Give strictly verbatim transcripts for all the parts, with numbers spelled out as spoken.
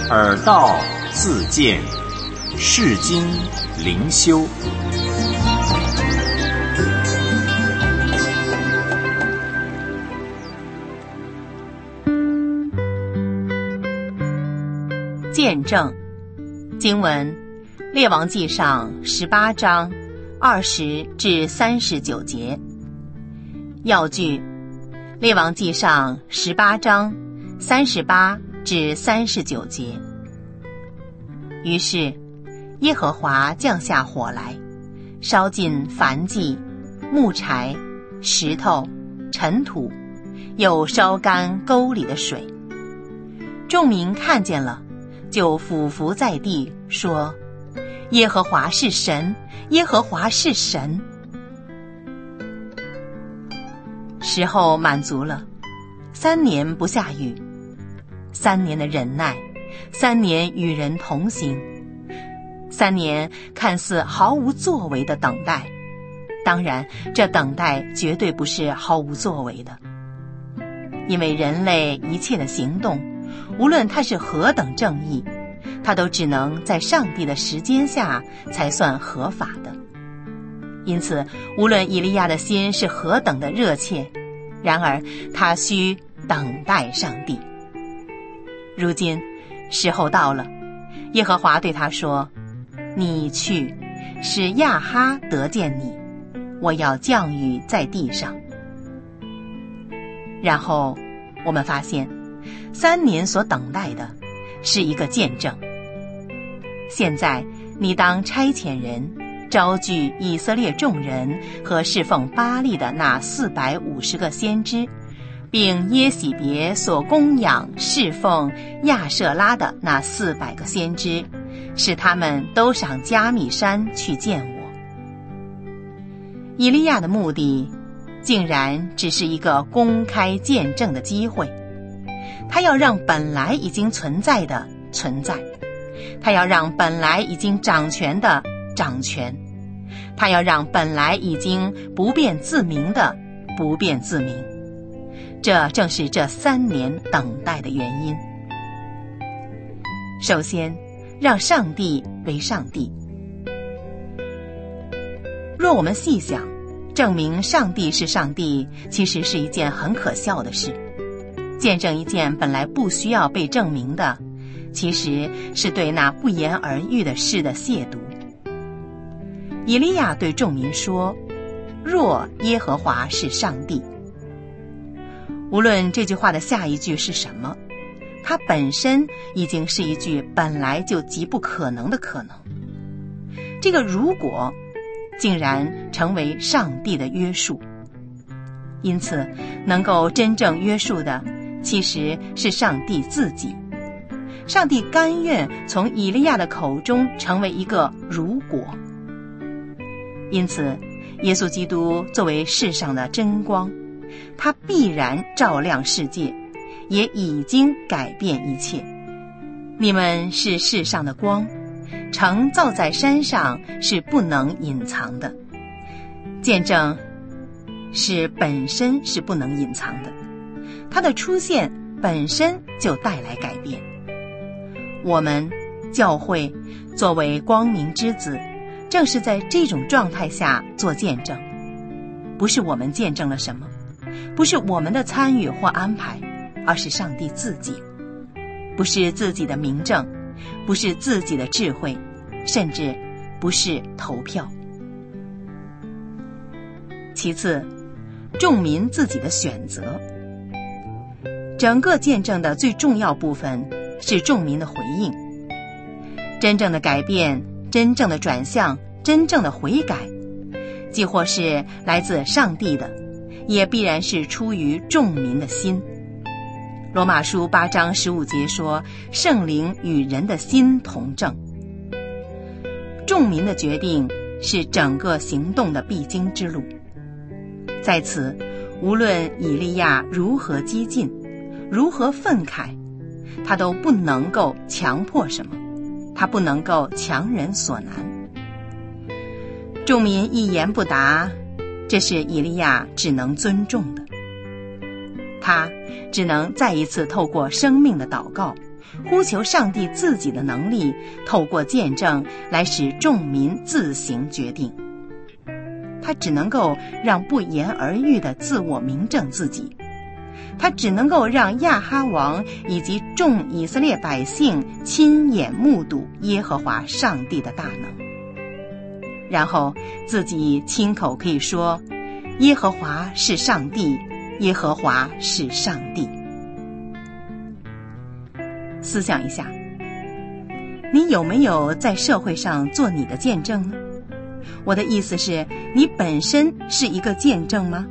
耳道自见，世经灵修。 见证经文，列王纪上十八章二十至三十九节。要句，列王纪上十八章三十八至三十九节。于是耶和华降下火来，烧尽燔祭、木柴、石头、尘土，又烧干沟里的水。众民看见了，就俯伏在地，说：耶和华是神，耶和华是神。时候满足了，三年不下雨，三年的忍耐，三年与人同行，三年看似毫无作为的等待。当然，这等待绝对不是毫无作为的，因为人类一切的行动，无论它是何等正义，它都只能在上帝的时间下才算合法的。因此，无论以利亚的心是何等的热切，然而他需等待上帝。如今时候到了，耶和华对他说：你去，使亚哈得见你，我要降雨在地上。然后我们发现，三年所等待的是一个见证。现在你当差遣人，招聚以色列众人和侍奉巴力的那四百五十个先知，并耶洗别所供养侍奉亚舍拉的那四百个先知，使他们都上加密山去见我。以利亚的目的竟然只是一个公开见证的机会，他要让本来已经存在的存在，他要让本来已经掌权的掌权，他要让本来已经不辩自明的不辩自明。这正是这三年等待的原因。首先，让上帝为上帝。若我们细想，证明上帝是上帝其实是一件很可笑的事。见证一件本来不需要被证明的，其实是对那不言而喻的事的亵渎。以利亚对众民说：若耶和华是上帝。无论这句话的下一句是什么，它本身已经是一句本来就极不可能的可能。这个如果竟然成为上帝的约束，因此能够真正约束的其实是上帝自己。上帝甘愿从以利亚的口中成为一个如果。因此耶稣基督作为世上的真光，他必然照亮世界，也已经改变一切。你们是世上的光，城造在山上是不能隐藏的。见证是本身是不能隐藏的，它的出现本身就带来改变。我们教会作为光明之子，正是在这种状态下做见证。不是我们见证了什么，不是我们的参与或安排，而是上帝自己。不是自己的明证，不是自己的智慧，甚至不是投票。其次，众民自己的选择。整个见证的最重要部分是众民的回应。真正的改变，真正的转向，真正的悔改，既或是来自上帝的，也必然是出于众民的心。罗马书八章十五节说，圣灵与人的心同正。众民的决定是整个行动的必经之路。在此，无论以利亚如何激进，如何愤慨，他都不能够强迫什么，他不能够强人所难。众民一言不答，这是以利亚只能尊重的。他只能再一次透过生命的祷告， 呼求上帝自己的能力，透过见证来使众民自行决定。他只能够让不言而喻的自我明证自己，他只能够让亚哈王以及众以色列百姓亲眼目睹耶和华上帝的大能，然后自己亲口可以说，耶和华是上帝，耶和华是上帝。思想一下，你有没有在社会上做你的见证呢？我的意思是，你本身是一个见证吗？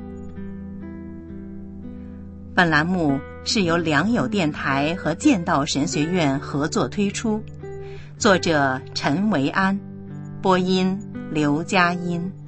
本栏目是由良友电台和剑道神学院合作推出，作者陈维安，播音刘佳音。